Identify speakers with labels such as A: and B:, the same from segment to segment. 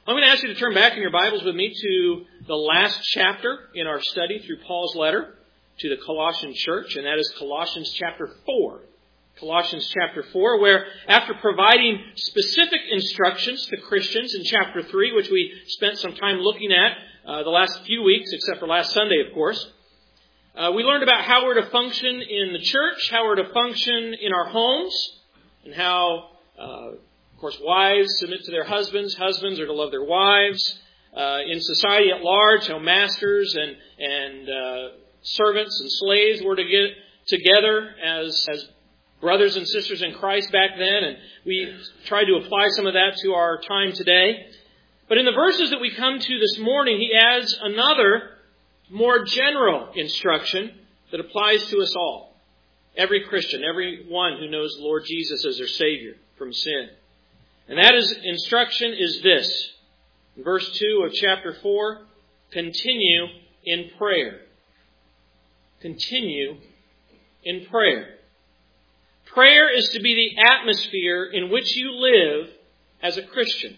A: I'm going to ask you to turn back in your Bibles with me to the last chapter in our study through Paul's letter to the Colossian church, and that is Colossians chapter 4. Colossians chapter 4, where after providing specific instructions to Christians in chapter 3, which we spent some time looking at the last few weeks, except for last Sunday, of course, we learned about how we're to function in the church, how we're to function in our homes, and how of course, wives submit to their husbands. Husbands are to love their wives. In society at large, how masters and servants and slaves were to get together as brothers and sisters in Christ back then. And we tried to apply some of that to our time today. But in the verses that we come to this morning, he adds another more general instruction that applies to us all. Every Christian, everyone who knows the Lord Jesus as their Savior from sin. And that instruction is this. In verse 2 of chapter 4, continue in prayer. Continue in prayer. Prayer is to be the atmosphere in which you live as a Christian.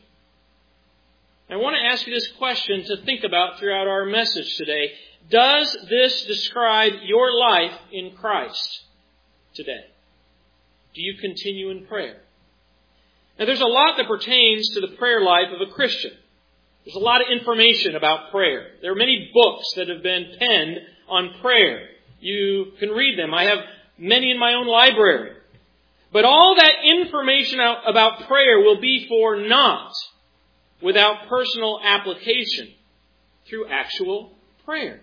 A: I want to ask you this question to think about throughout our message today. Does this describe your life in Christ today? Do you continue in prayer? Now, there's a lot that pertains to the prayer life of a Christian. There's a lot of information about prayer. There are many books that have been penned on prayer. You can read them. I have many in my own library. But all that information about prayer will be for naught without personal application through actual prayer.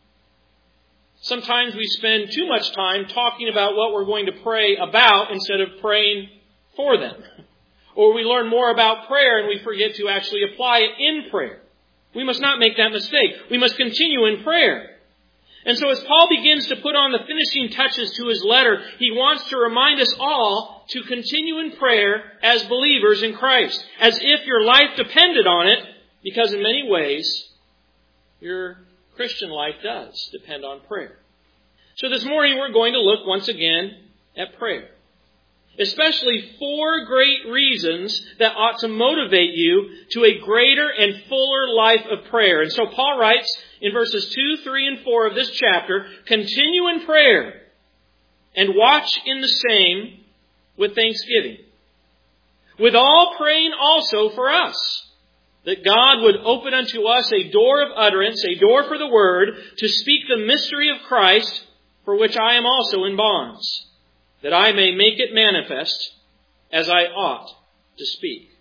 A: Sometimes we spend too much time talking about what we're going to pray about instead of praying for them. Or we learn more about prayer and we forget to actually apply it in prayer. We must not make that mistake. We must continue in prayer. And so as Paul begins to put on the finishing touches to his letter, he wants to remind us all to continue in prayer as believers in Christ, as if your life depended on it, because in many ways, your Christian life does depend on prayer. So this morning we're going to look once again at prayer. Especially 4 great reasons that ought to motivate you to a greater and fuller life of prayer. And so Paul writes in verses 2, 3, and 4 of this chapter, continue in prayer and watch in the same with thanksgiving. With all praying also for us, that God would open unto us a door of utterance, a door for the word, to speak the mystery of Christ, for which I am also in bonds, that I may make it manifest as I ought to speak.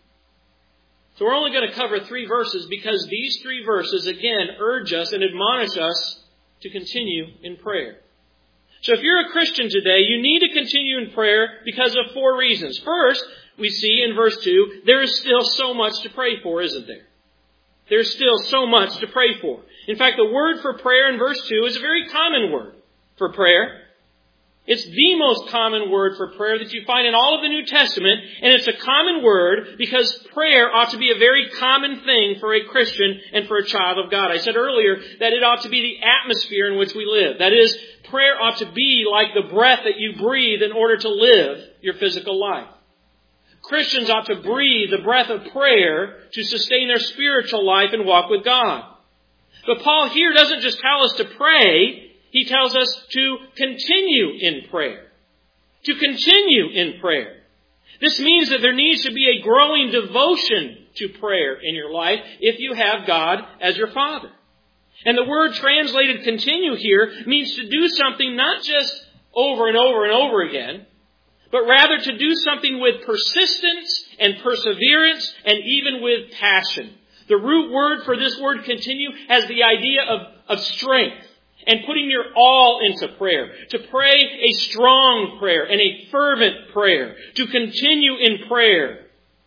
A: So we're only going to cover 3 verses because these 3 verses, again, urge us and admonish us to continue in prayer. So if you're a Christian today, you need to continue in prayer because of 4 reasons. First, we see in verse 2, there is still so much to pray for, isn't there? There's still so much to pray for. In fact, the word for prayer in verse 2 is a very common word for prayer. It's the most common word for prayer that you find in all of the New Testament, and it's a common word because prayer ought to be a very common thing for a Christian and for a child of God. I said earlier that it ought to be the atmosphere in which we live. That is, prayer ought to be like the breath that you breathe in order to live your physical life. Christians ought to breathe the breath of prayer to sustain their spiritual life and walk with God. But Paul here doesn't just tell us to pray. He tells us to continue in prayer. To continue in prayer. This means that there needs to be a growing devotion to prayer in your life if you have God as your Father. And the word translated continue here means to do something not just over and over and over again, but rather to do something with persistence and perseverance and even with passion. The root word for this word continue has the idea of strength. And putting your all into prayer. To pray a strong prayer and a fervent prayer. To continue in prayer.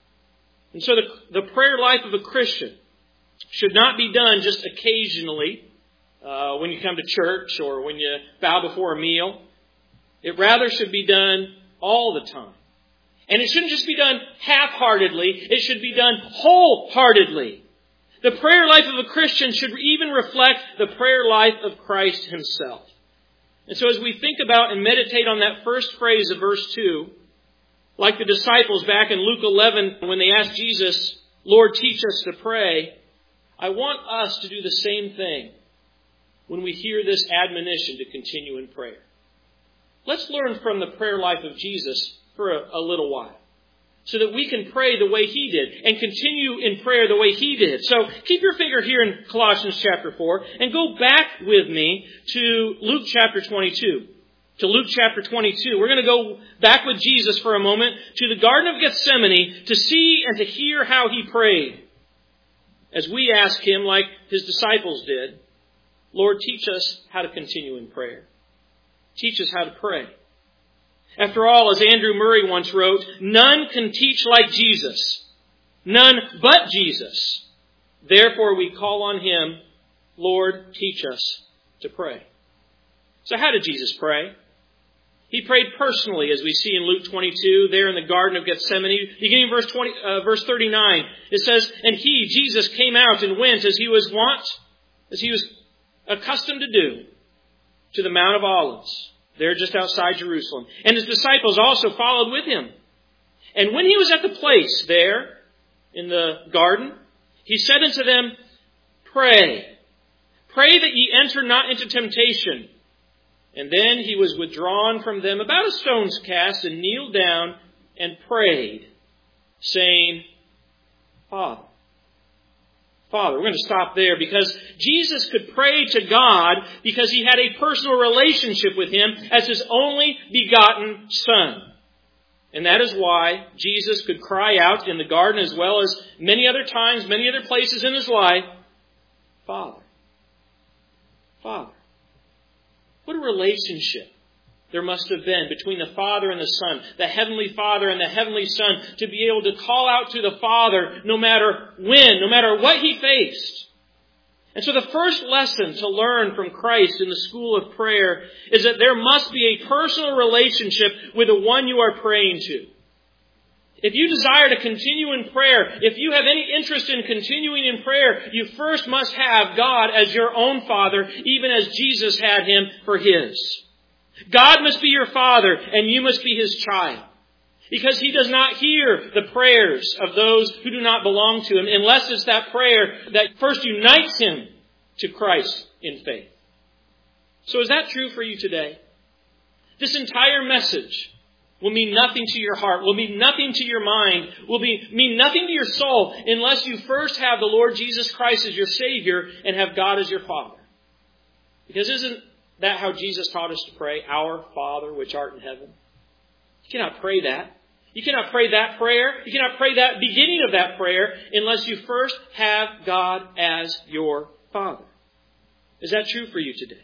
A: And so the prayer life of a Christian should not be done just occasionally when you come to church or when you bow before a meal. It rather should be done all the time. And it shouldn't just be done half-heartedly. It should be done wholeheartedly. The prayer life of a Christian should even reflect the prayer life of Christ Himself. And so as we think about and meditate on that first phrase of verse 2, like the disciples back in Luke 11 when they asked Jesus, Lord, teach us to pray, I want us to do the same thing when we hear this admonition to continue in prayer. Let's learn from the prayer life of Jesus for a little while, so that we can pray the way He did and continue in prayer the way He did. So keep your finger here in Colossians chapter 4 and go back with me to Luke chapter 22. To Luke chapter 22. We're going to go back with Jesus for a moment to the Garden of Gethsemane to see and to hear how He prayed. As we ask Him, like His disciples did, Lord, teach us how to continue in prayer. Teach us how to pray. After all, as Andrew Murray once wrote, none can teach like Jesus. None but Jesus. Therefore we call on Him, Lord, teach us to pray. So how did Jesus pray? He prayed personally, as we see in Luke 22, there in the Garden of Gethsemane. Beginning verse 39, it says, and He, Jesus, came out and went as He was wont, as He was accustomed to do, to the Mount of Olives, there just outside Jerusalem. And His disciples also followed with Him. And when He was at the place there in the garden, He said unto them, pray. Pray that ye enter not into temptation. And then He was withdrawn from them about a stone's cast and kneeled down and prayed, saying, Father. Father. We're going to stop there because Jesus could pray to God because He had a personal relationship with Him as His only begotten Son. And that is why Jesus could cry out in the garden as well as many other times, many other places in His life, Father. Father. What a relationship there must have been between the Father and the Son, the Heavenly Father and the Heavenly Son, to be able to call out to the Father no matter when, no matter what He faced. And so the first lesson to learn from Christ in the school of prayer is that there must be a personal relationship with the one you are praying to. If you desire to continue in prayer, if you have any interest in continuing in prayer, you first must have God as your own Father, even as Jesus had Him for His. God must be your Father, and you must be His child. Because He does not hear the prayers of those who do not belong to Him, unless it's that prayer that first unites him to Christ in faith. So is that true for you today? This entire message will mean nothing to your heart, will mean nothing to your mind, will mean nothing to your soul unless you first have the Lord Jesus Christ as your Savior and have God as your Father. Because isn't that how Jesus taught us to pray? Our Father which art in heaven. You cannot pray that. You cannot pray that prayer. You cannot pray that beginning of that prayer unless you first have God as your Father. Is that true for you today?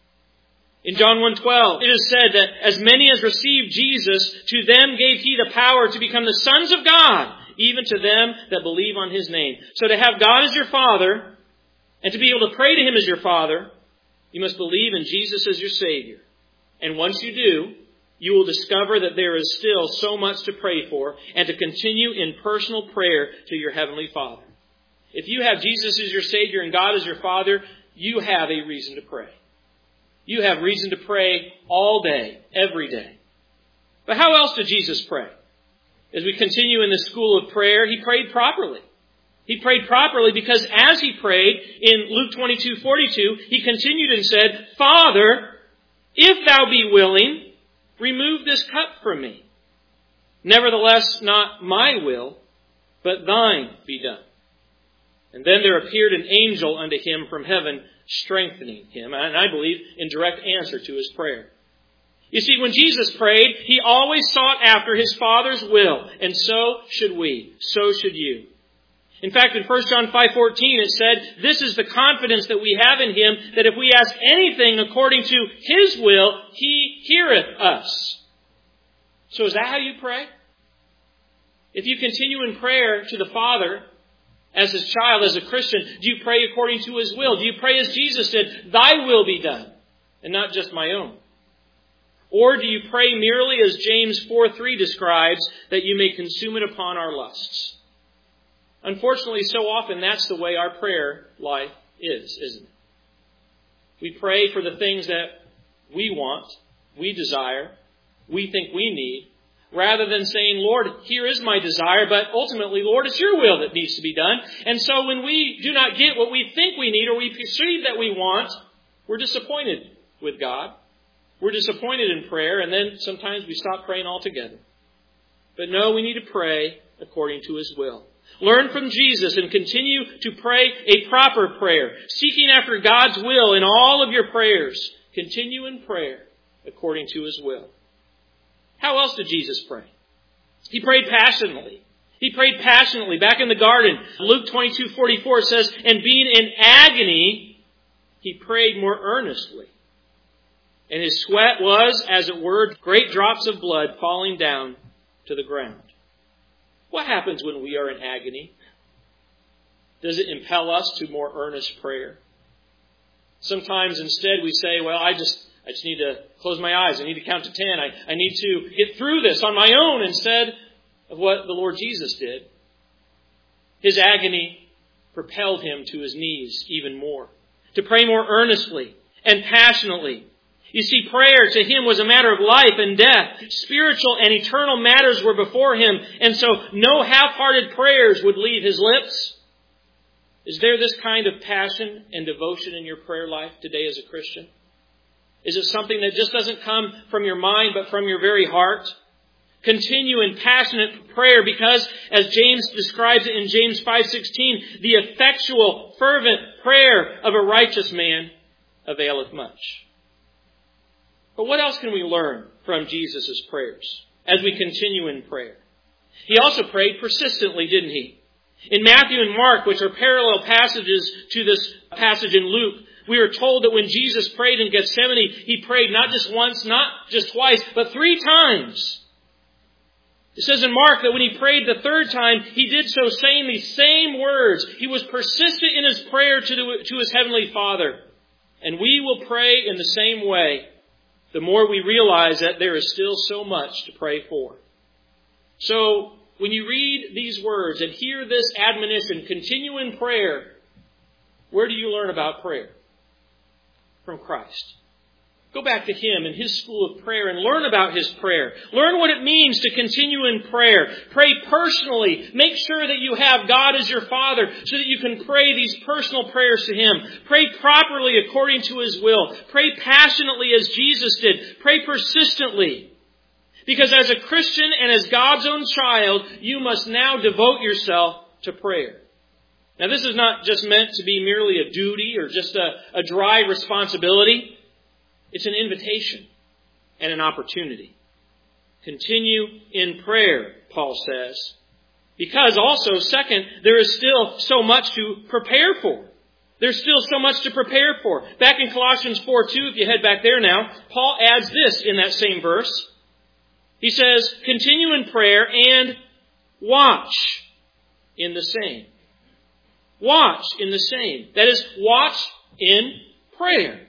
A: In John 1:12, it is said that as many as received Jesus, to them gave He the power to become the sons of God, even to them that believe on His name. So to have God as your Father, and to be able to pray to Him as your Father, you must believe in Jesus as your Savior. And once you do, you will discover that there is still so much to pray for and to continue in personal prayer to your Heavenly Father. If you have Jesus as your Savior and God as your Father, you have a reason to pray. You have reason to pray all day, every day. But how else did Jesus pray? As we continue in the school of prayer, He prayed properly. He prayed properly because as He prayed in Luke 22:42, He continued and said, Father, if Thou be willing, remove this cup from me. Nevertheless, not my will, but Thine be done. And then there appeared an angel unto him from heaven, strengthening him, and I believe in direct answer to his prayer. You see, when Jesus prayed, He always sought after His Father's will, and so should we, so should you. In fact, in 1 John 5:14, it said, this is the confidence that we have in Him, that if we ask anything according to His will, He heareth us. So is that how you pray? If you continue in prayer to the Father, as His child, as a Christian, do you pray according to His will? Do you pray as Jesus did, Thy will be done, and not just my own? Or do you pray merely as James 4:3 describes, that you may consume it upon our lusts? Unfortunately, so often that's the way our prayer life is, isn't it? We pray for the things that we want, we desire, we think we need, rather than saying, Lord, here is my desire, but ultimately, Lord, it's your will that needs to be done. And so when we do not get what we think we need or we perceive that we want, we're disappointed with God. We're disappointed in prayer, and then sometimes we stop praying altogether. But no, we need to pray according to His will. Learn from Jesus and continue to pray a proper prayer, seeking after God's will in all of your prayers. Continue in prayer according to His will. How else did Jesus pray? He prayed passionately. He prayed passionately back in the garden. Luke 22:44 says, and being in agony, He prayed more earnestly. And His sweat was, as it were, great drops of blood falling down to the ground. What happens when we are in agony? Does it impel us to more earnest prayer? Sometimes instead we say, well, I just need to close my eyes. I need to count to 10. I need to get through this on my own instead of what the Lord Jesus did. His agony propelled Him to His knees even more, to pray more earnestly and passionately. You see, prayer to Him was a matter of life and death. Spiritual and eternal matters were before Him, and so no half-hearted prayers would leave His lips. Is there this kind of passion and devotion in your prayer life today as a Christian? Is it something that just doesn't come from your mind but from your very heart? Continue in passionate prayer because, as James describes it in James 5:16, the effectual, fervent prayer of a righteous man availeth much. But what else can we learn from Jesus' prayers as we continue in prayer? He also prayed persistently, didn't He? In Matthew and Mark, which are parallel passages to this passage in Luke, we are told that when Jesus prayed in Gethsemane, He prayed not just once, not just twice, but 3 times. It says in Mark that when He prayed the 3rd time, He did so saying these same words. He was persistent in His prayer to His Heavenly Father. And we will pray in the same way, the more we realize that there is still so much to pray for. So, when you read these words and hear this admonition, continue in prayer, where do you learn about prayer? From Christ. Go back to Him and His school of prayer and learn about His prayer. Learn what it means to continue in prayer. Pray personally. Make sure that you have God as your Father so that you can pray these personal prayers to Him. Pray properly according to His will. Pray passionately as Jesus did. Pray persistently. Because as a Christian and as God's own child, you must now devote yourself to prayer. Now this is not just meant to be merely a duty or just a dry responsibility. It's an invitation and an opportunity. Continue in prayer, Paul says. Because also, second, there is still so much to prepare for. There's still so much to prepare for. Back in Colossians 4:2, if you head back there now, Paul adds this in that same verse. He says, continue in prayer and watch in the same. Watch in the same. That is, watch in prayer.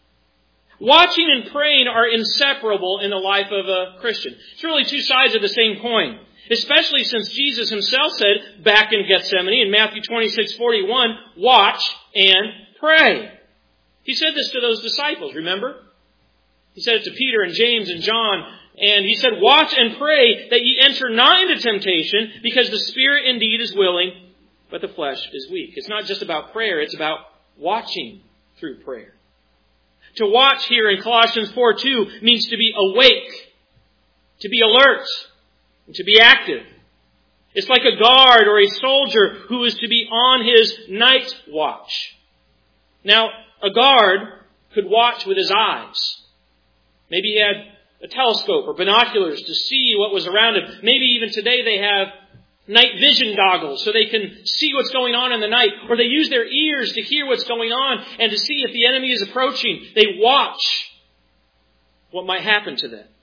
A: Watching and praying are inseparable in the life of a Christian. It's really 2 sides of the same coin. Especially since Jesus Himself said back in Gethsemane in Matthew 26:41, watch and pray. He said this to those disciples, remember? He said it to Peter and James and John. And He said, watch and pray that ye enter not into temptation, because the spirit indeed is willing, but the flesh is weak. It's not just about prayer, it's about watching through prayer. To watch here in Colossians 4:2 means to be awake, to be alert, and to be active. It's like a guard or a soldier who is to be on his night watch. Now, a guard could watch with his eyes. Maybe he had a telescope or binoculars to see what was around him. Maybe even today they have night vision goggles so they can see what's going on in the night. Or they use their ears to hear what's going on and to see if the enemy is approaching. They watch what might happen to them.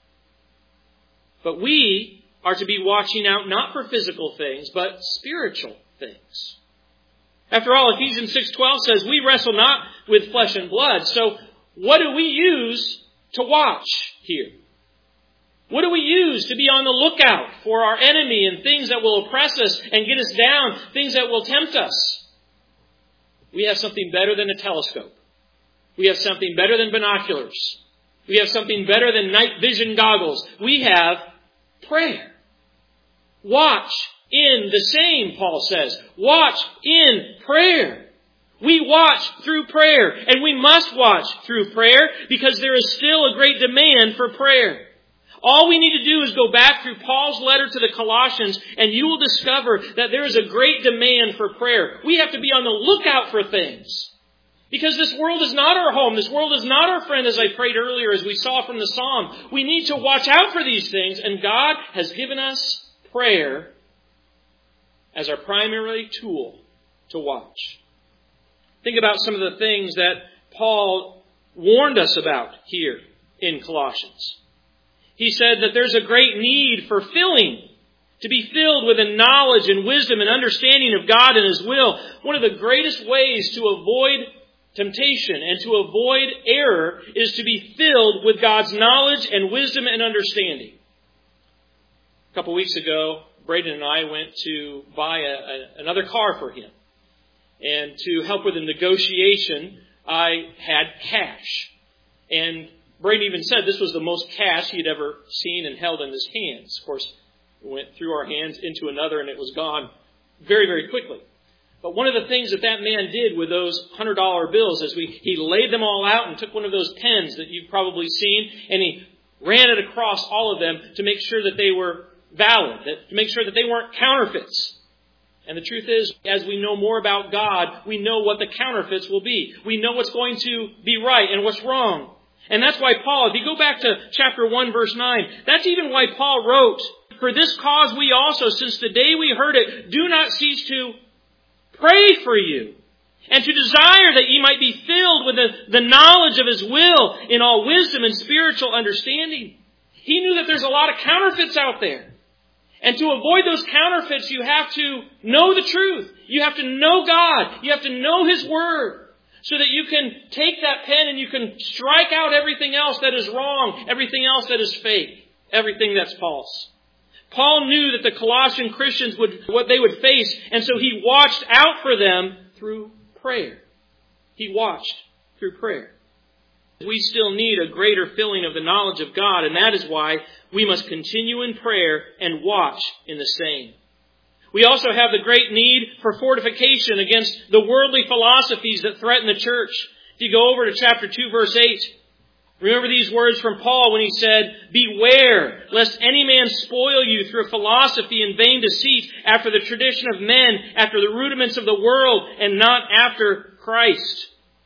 A: But we are to be watching out not for physical things, but spiritual things. After all, Ephesians 6:12 says, we wrestle not with flesh and blood. So what do we use to watch here? What do we use to be on the lookout for our enemy and things that will oppress us and get us down, things that will tempt us? We have something better than a telescope. We have something better than binoculars. We have something better than night vision goggles. We have prayer. Watch in the same, Paul says. Watch in prayer. We watch through prayer, and we must watch through prayer because there is still a great demand for prayer. All we need to do is go back through Paul's letter to the Colossians, and you will discover that there is a great demand for prayer. We have to be on the lookout for things. Because this world is not our home. This world is not our friend, as I prayed earlier, as we saw from the psalm. We need to watch out for these things, and God has given us prayer as our primary tool to watch. Think about some of the things that Paul warned us about here in Colossians. He said that there's a great need for filling, to be filled with the knowledge and wisdom and understanding of God and His will. One of the greatest ways to avoid temptation and to avoid error is to be filled with God's knowledge and wisdom and understanding. A couple weeks ago, Braden and I went to buy another car for him. And to help with the negotiation, I had cash. And Braden even said this was the most cash he had ever seen and held in his hands. Of course, we went through our hands into another and it was gone very, very quickly. But one of the things that man did with those $100 bills is he laid them all out and took one of those pens that you've probably seen and he ran it across all of them to make sure that they were valid, to make sure that they weren't counterfeits. And the truth is, as we know more about God, we know what the counterfeits will be. We know what's going to be right and what's wrong. And that's why Paul, if you go back to chapter 1, verse 9, that's even why Paul wrote, "For this cause we also, since the day we heard it, do not cease to pray for you, and to desire that ye might be filled with the knowledge of His will in all wisdom and spiritual understanding." He knew that there's a lot of counterfeits out there. And to avoid those counterfeits, you have to know the truth. You have to know God. You have to know His Word. So that you can take that pen and you can strike out everything else that is wrong, everything else that is fake, everything that's false. Paul knew that the Colossian Christians what they would face, and so he watched out for them through prayer. He watched through prayer. We still need a greater filling of the knowledge of God, and that is why we must continue in prayer and watch in the same. We also have the great need for fortification against the worldly philosophies that threaten the church. If you go over to chapter 2, verse 8, remember these words from Paul when he said, "Beware, lest any man spoil you through philosophy and vain deceit, after the tradition of men, after the rudiments of the world, and not after Christ."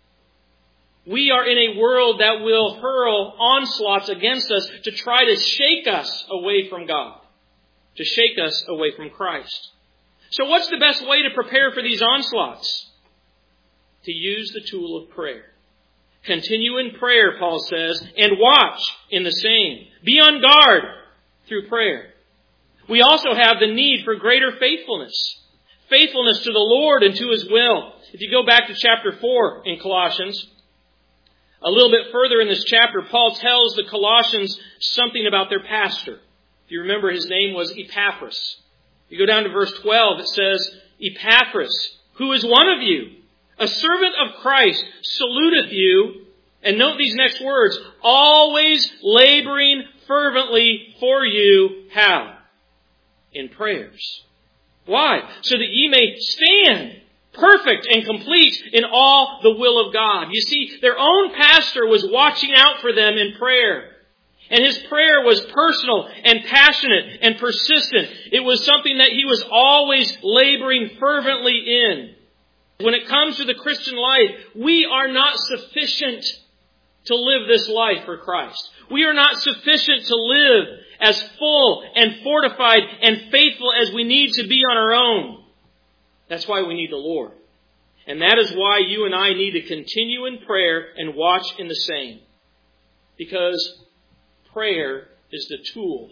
A: We are in a world that will hurl onslaughts against us to try to shake us away from God, to shake us away from Christ. So what's the best way to prepare for these onslaughts? To use the tool of prayer. Continue in prayer, Paul says, and watch in the same. Be on guard through prayer. We also have the need for greater faithfulness. Faithfulness to the Lord and to His will. If you go back to chapter 4 in Colossians, a little bit further in this chapter, Paul tells the Colossians something about their pastor. If you remember, his name was Epaphras. You go down to verse 12, it says, "Epaphras, who is one of you, a servant of Christ, saluteth you," and note these next words, "always laboring fervently for you." How? In prayers. Why? So that ye may stand perfect and complete in all the will of God. You see, their own pastor was watching out for them in prayer. And his prayer was personal and passionate and persistent. It was something that he was always laboring fervently in. When it comes to the Christian life, we are not sufficient to live this life for Christ. We are not sufficient to live as full and fortified and faithful as we need to be on our own. That's why we need the Lord. And that is why you and I need to continue in prayer and watch in the same. Because prayer is the tool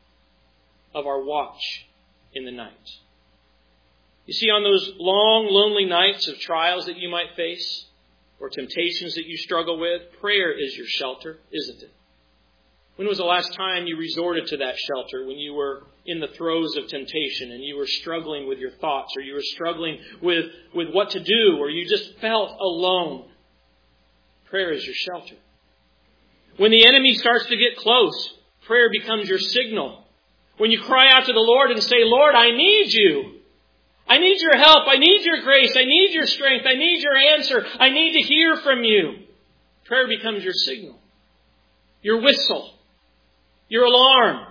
A: of our watch in the night. You see, on those long, lonely nights of trials that you might face, or temptations that you struggle with, prayer is your shelter, isn't it? When was the last time you resorted to that shelter when you were in the throes of temptation and you were struggling with your thoughts, or you were struggling with what to do, or you just felt alone? Prayer is your shelter. When the enemy starts to get close, prayer becomes your signal. When you cry out to the Lord and say, Lord, I need you. I need your help. I need your grace. I need your strength. I need your answer. I need to hear from you. Prayer becomes your signal, your whistle, your alarm.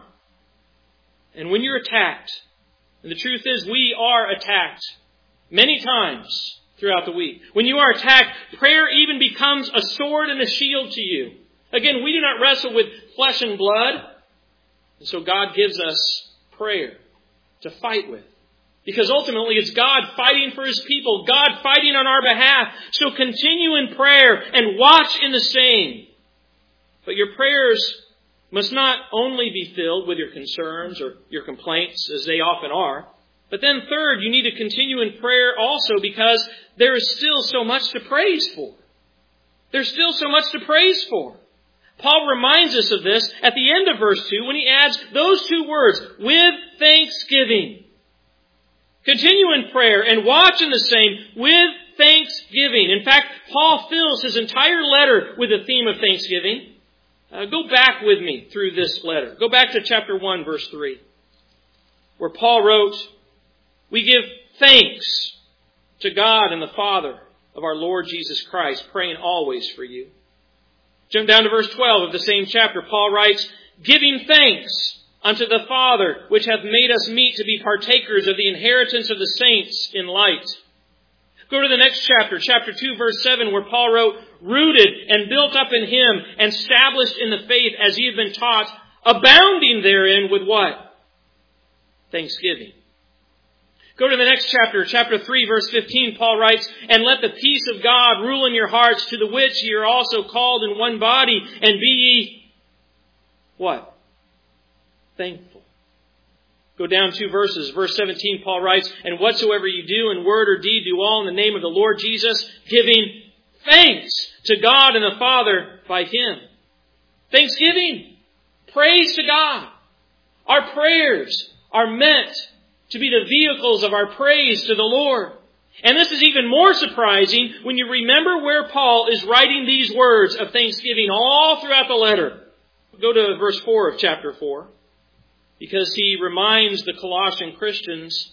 A: And when you're attacked, and the truth is we are attacked many times throughout the week. When you are attacked, prayer even becomes a sword and a shield to you. Again, we do not wrestle with flesh and blood. And so God gives us prayer to fight with. Because ultimately it's God fighting for His people, God fighting on our behalf. So continue in prayer and watch in the same. But your prayers must not only be filled with your concerns or your complaints, as they often are. But then third, you need to continue in prayer also because there is still so much to praise for. There's still so much to praise for. Paul reminds us of this at the end of verse 2 when he adds those two words, with thanksgiving. Continue in prayer and watch in the same with thanksgiving. In fact, Paul fills his entire letter with the theme of thanksgiving. Go back with me through this letter. Go back to chapter 1, verse 3, where Paul wrote, we give thanks to God and the Father of our Lord Jesus Christ, praying always for you. Jump down to verse 12 of the same chapter. Paul writes, giving thanks unto the Father, which hath made us meet to be partakers of the inheritance of the saints in light. Go to the next chapter, chapter 2, verse 7, where Paul wrote, rooted and built up in Him, and established in the faith as ye have been taught, abounding therein with what? Thanksgiving. Go to the next chapter, chapter 3, verse 15, Paul writes, and let the peace of God rule in your hearts, to the which ye are also called in one body, and be ye, what? Thankful. Go down 2 verses. Verse 17, Paul writes, and whatsoever you do in word or deed, do all in the name of the Lord Jesus, giving thanks to God and the Father by Him. Thanksgiving. Praise to God. Our prayers are meant to be the vehicles of our praise to the Lord. And this is even more surprising when you remember where Paul is writing these words of thanksgiving all throughout the letter. Go to verse 4 of chapter 4. Because he reminds the Colossian Christians,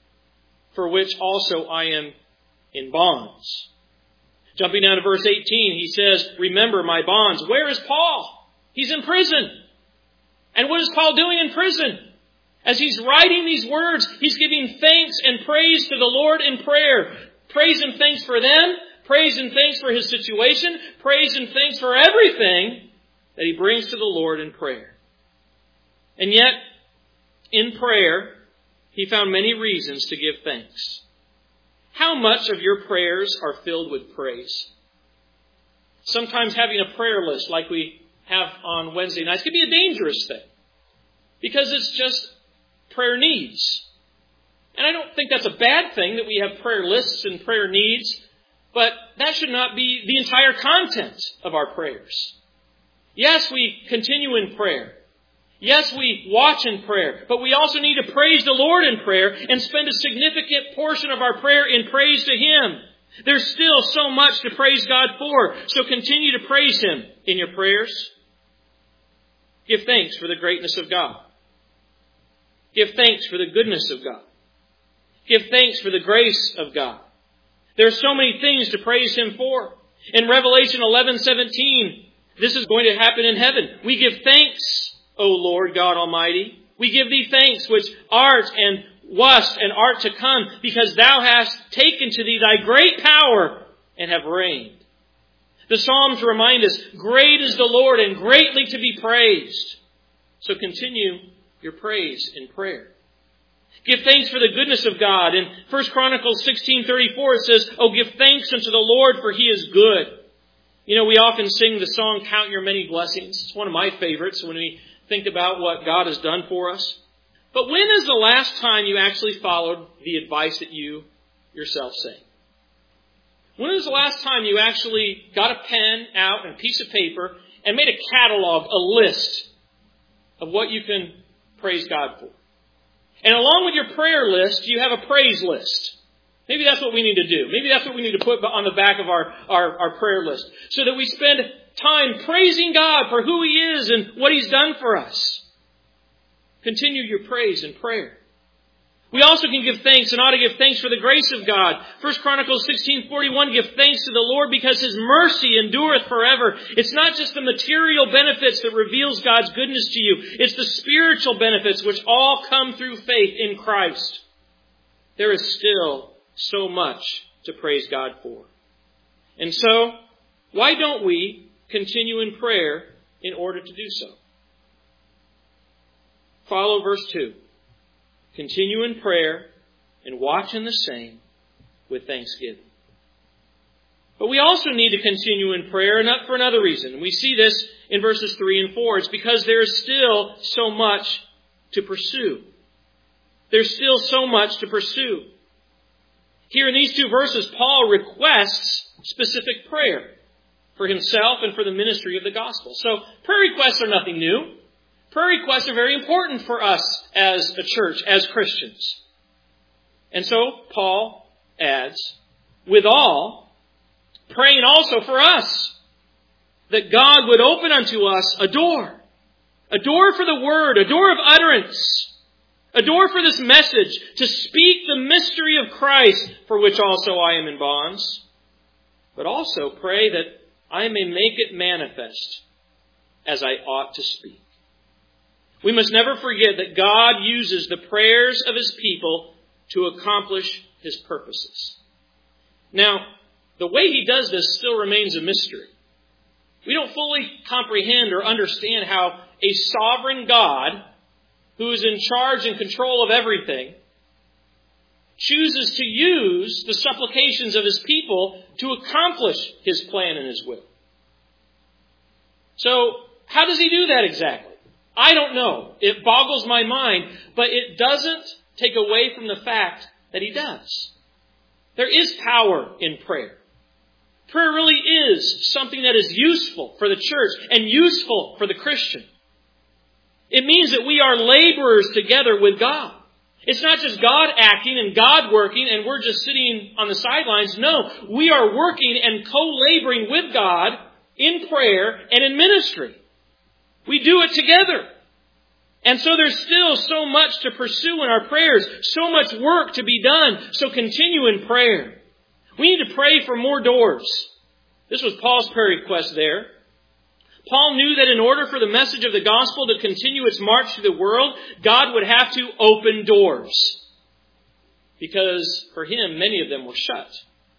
A: for which also I am in bonds. Jumping down to verse 18, he says, remember my bonds. Where is Paul? He's in prison. And what is Paul doing in prison? As he's writing these words, he's giving thanks and praise to the Lord in prayer. Praise and thanks for them. Praise and thanks for his situation. Praise and thanks for everything that he brings to the Lord in prayer. And yet, in prayer, he found many reasons to give thanks. How much of your prayers are filled with praise? Sometimes having a prayer list like we have on Wednesday nights can be a dangerous thing. Because it's just prayer needs. And I don't think that's a bad thing that we have prayer lists and prayer needs. But that should not be the entire content of our prayers. Yes, we continue in prayer. Yes, we watch in prayer, but we also need to praise the Lord in prayer and spend a significant portion of our prayer in praise to Him. There's still so much to praise God for, so continue to praise Him in your prayers. Give thanks for the greatness of God. Give thanks for the goodness of God. Give thanks for the grace of God. There are so many things to praise Him for. In Revelation 11:17, this is going to happen in heaven. We give thanks, O Lord God Almighty. We give Thee thanks, which art and wast and art to come, because Thou hast taken to Thee Thy great power and have reigned. The Psalms remind us, great is the Lord and greatly to be praised. So continue your praise in prayer. Give thanks for the goodness of God. In 1 Chronicles 16:34 it says, oh, give thanks unto the Lord, for He is good. You know, we often sing the song, Count Your Many Blessings. It's one of my favorites when we think about what God has done for us. But when is the last time you actually followed the advice that you yourself say? When is the last time you actually got a pen out and a piece of paper and made a catalog, a list of what you can praise God for? And along with your prayer list, you have a praise list. Maybe that's what we need to do. Maybe that's what we need to put on the back of our prayer list. So that we spend time praising God for who He is and what He's done for us. Continue your praise and prayer. We also can give thanks and ought to give thanks for the grace of God. 1 Chronicles 16:41, give thanks to the Lord because His mercy endureth forever. It's not just the material benefits that reveals God's goodness to you. It's the spiritual benefits which all come through faith in Christ. There is still so much to praise God for. And so, why don't we continue in prayer in order to do so? Follow verse 2. Continue in prayer and watch in the same with thanksgiving. But we also need to continue in prayer, not for another reason. We see this in verses 3 and 4. It's because there is still so much to pursue. There's still so much to pursue. Here in these two verses, Paul requests specific prayer for himself and for the ministry of the gospel. So prayer requests are nothing new. Prayer requests are very important for us as a church, as Christians. And so Paul adds, withal, praying also for us, that God would open unto us a door for the word, a door of utterance, a door for this message, to speak the mystery of Christ, for which also I am in bonds. But also pray that I may make it manifest as I ought to speak. We must never forget that God uses the prayers of His people to accomplish His purposes. Now, the way He does this still remains a mystery. We don't fully comprehend or understand how a sovereign God, who is in charge and control of everything, chooses to use the supplications of His people to accomplish His plan and His will. So, how does He do that exactly? I don't know. It boggles my mind, but it doesn't take away from the fact that He does. There is power in prayer. Prayer really is something that is useful for the church and useful for the Christian. It means that we are laborers together with God. It's not just God acting and God working and we're just sitting on the sidelines. No, we are working and co-laboring with God in prayer and in ministry. We do it together. And so there's still so much to pursue in our prayers, so much work to be done. So continue in prayer. We need to pray for more doors. This was Paul's prayer request there. Paul knew that in order for the message of the gospel to continue its march through the world, God would have to open doors. Because for him, many of them were shut.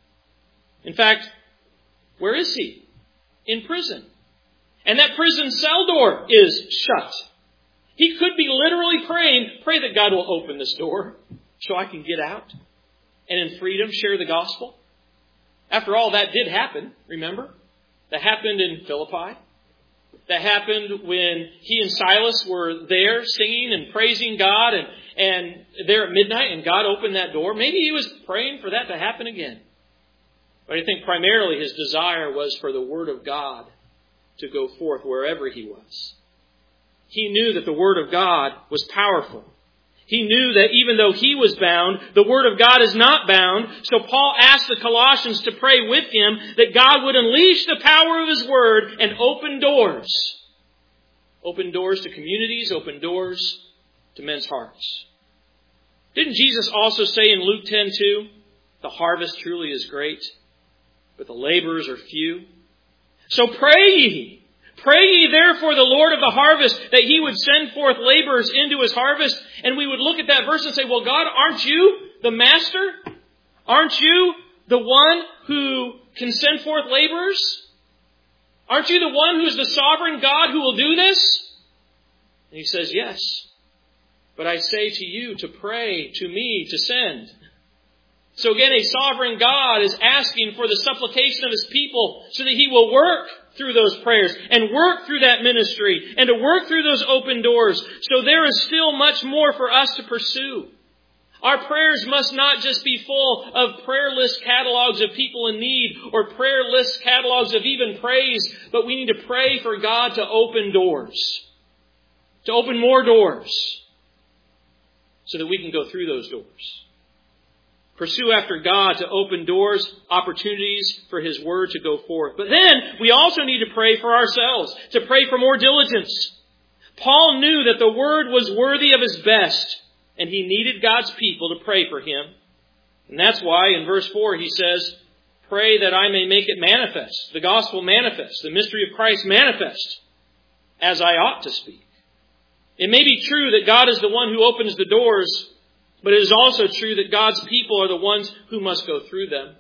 A: In fact, where is he? In prison. And that prison cell door is shut. He could be literally praying, pray that God will open this door so I can get out and in freedom share the gospel. After all, that did happen, remember? That happened in Philippi. That happened when he and Silas were there singing and praising God and there at midnight and God opened that door. Maybe he was praying for that to happen again. But I think primarily his desire was for the Word of God to go forth wherever he was. He knew that the Word of God was powerful. He knew that even though he was bound, the Word of God is not bound. So Paul asked the Colossians to pray with him that God would unleash the power of His Word and open doors. Open doors to communities, open doors to men's hearts. Didn't Jesus also say in Luke 10:2, the harvest truly is great, but the laborers are few? So pray ye. Pray ye therefore the Lord of the harvest that He would send forth laborers into His harvest. And we would look at that verse and say, well, God, aren't you the master? Aren't you the one who can send forth laborers? Aren't you the one who is the sovereign God who will do this? And He says, yes. But I say to you to pray to me to send. So again, a sovereign God is asking for the supplication of His people so that He will work through those prayers and work through that ministry and to work through those open doors. So there is still much more for us to pursue. Our prayers must not just be full of prayer list catalogs of people in need or prayer list catalogs of even praise, but we need to pray for God to open doors, to open more doors so that we can go through those doors. Pursue after God to open doors, opportunities for His Word to go forth. But then we also need to pray for ourselves, to pray for more diligence. Paul knew that the Word was worthy of his best, and he needed God's people to pray for him. And that's why in verse 4 he says, pray that I may make it manifest, the gospel manifest, the mystery of Christ manifest, as I ought to speak. It may be true that God is the one who opens the doors, but it is also true that God's people are the ones who must go through them.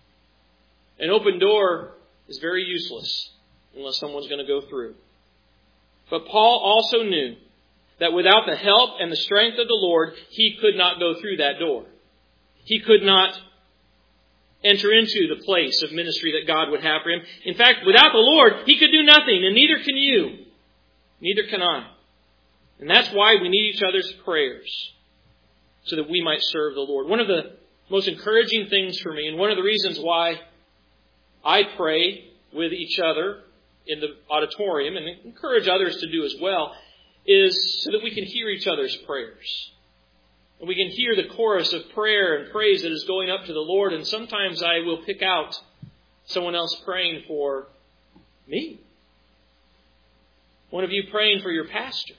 A: An open door is very useless unless someone's going to go through. But Paul also knew that without the help and the strength of the Lord, he could not go through that door. He could not enter into the place of ministry that God would have for him. In fact, without the Lord, he could do nothing, and neither can you. Neither can I. And that's why we need each other's prayers, so that we might serve the Lord. One of the most encouraging things for me, and one of the reasons why I pray with each other in the auditorium, and encourage others to do as well, is so that we can hear each other's prayers. And we can hear the chorus of prayer and praise that is going up to the Lord. And sometimes I will pick out someone else praying for me. One of you praying for your pastor.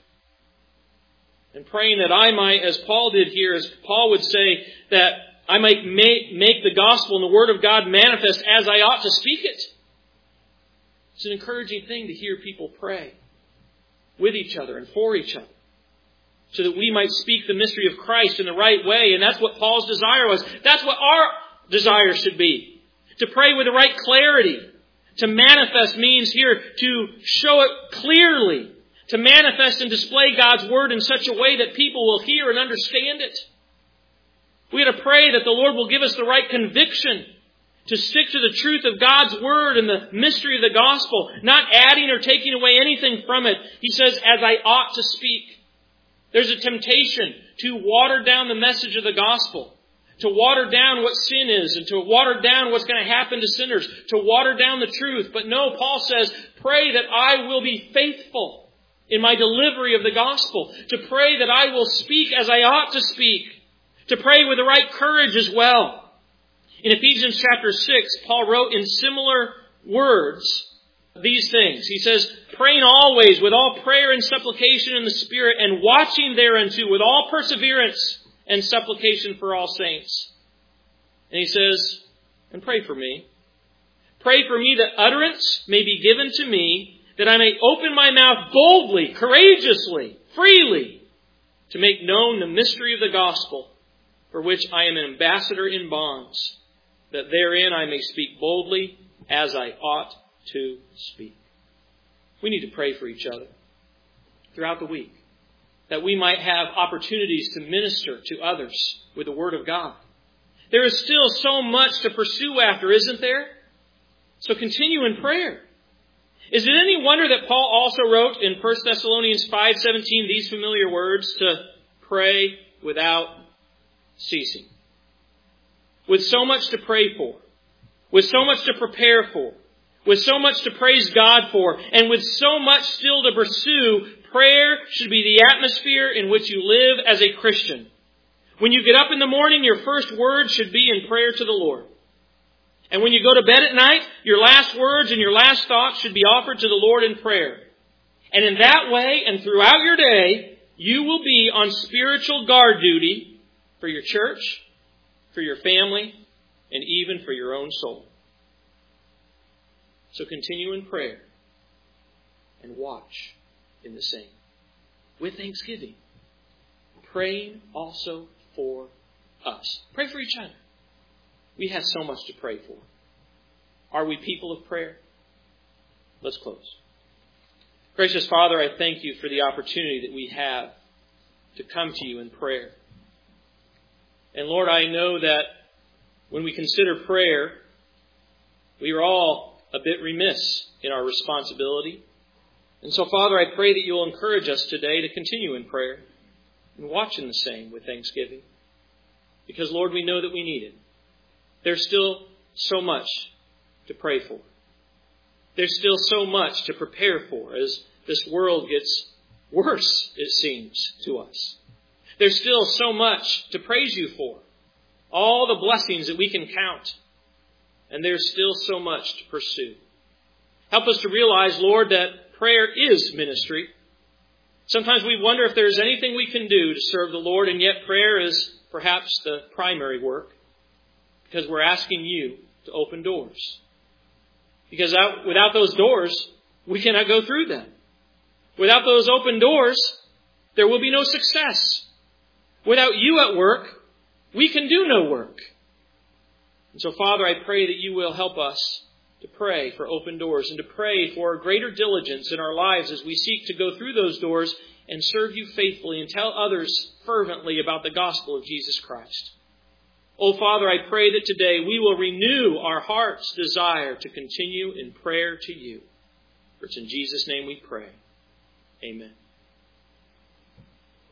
A: And praying that I might, as Paul did here, as Paul would say, that I might make the gospel and the Word of God manifest as I ought to speak it. It's an encouraging thing to hear people pray with each other and for each other, so that we might speak the mystery of Christ in the right way. And that's what Paul's desire was. That's what our desire should be. To pray with the right clarity. To manifest means here to show it clearly. To manifest and display God's Word in such a way that people will hear and understand it. We have to pray that the Lord will give us the right conviction to stick to the truth of God's Word and the mystery of the gospel, not adding or taking away anything from it. He says, as I ought to speak. There's a temptation to water down the message of the gospel, to water down what sin is, and to water down what's going to happen to sinners, to water down the truth. But no, Paul says, pray that I will be faithful in my delivery of the gospel, to pray that I will speak as I ought to speak, to pray with the right courage as well. In Ephesians chapter 6, Paul wrote in similar words these things. He says, praying always with all prayer and supplication in the Spirit, and watching thereunto with all perseverance and supplication for all saints. And he says, and pray for me. Pray for me that utterance may be given to me, that I may open my mouth boldly, courageously, freely, to make known the mystery of the gospel, for which I am an ambassador in bonds, that therein I may speak boldly as I ought to speak. We need to pray for each other throughout the week, that we might have opportunities to minister to others with the Word of God. There is still so much to pursue after, isn't there? So continue in prayer. Is it any wonder that Paul also wrote in 1 Thessalonians 5:17 these familiar words, to pray without ceasing? With so much to pray for, with so much to prepare for, with so much to praise God for, and with so much still to pursue, prayer should be the atmosphere in which you live as a Christian. When you get up in the morning, your first word should be in prayer to the Lord. And when you go to bed at night, your last words and your last thoughts should be offered to the Lord in prayer. And in that way, and throughout your day, you will be on spiritual guard duty for your church, for your family, and even for your own soul. So continue in prayer and watch in the same, with thanksgiving, praying also for us. Pray for each other. We have so much to pray for. Are we people of prayer? Let's close. Gracious Father, I thank you for the opportunity that we have to come to you in prayer. And Lord, I know that when we consider prayer, we are all a bit remiss in our responsibility. And so, Father, I pray that you'll encourage us today to continue in prayer and watch in the same with thanksgiving. Because, Lord, we know that we need it. There's still so much to pray for. There's still so much to prepare for as this world gets worse, it seems, to us. There's still so much to praise you for. All the blessings that we can count. And there's still so much to pursue. Help us to realize, Lord, that prayer is ministry. Sometimes we wonder if there's anything we can do to serve the Lord, and yet prayer is perhaps the primary work, because we're asking you to open doors. Because without those doors, we cannot go through them. Without those open doors, there will be no success. Without you at work, we can do no work. And so, Father, I pray that you will help us to pray for open doors and to pray for greater diligence in our lives as we seek to go through those doors and serve you faithfully and tell others fervently about the gospel of Jesus Christ. Oh, Father, I pray that today we will renew our heart's desire to continue in prayer to you. For it's in Jesus' name we pray. Amen.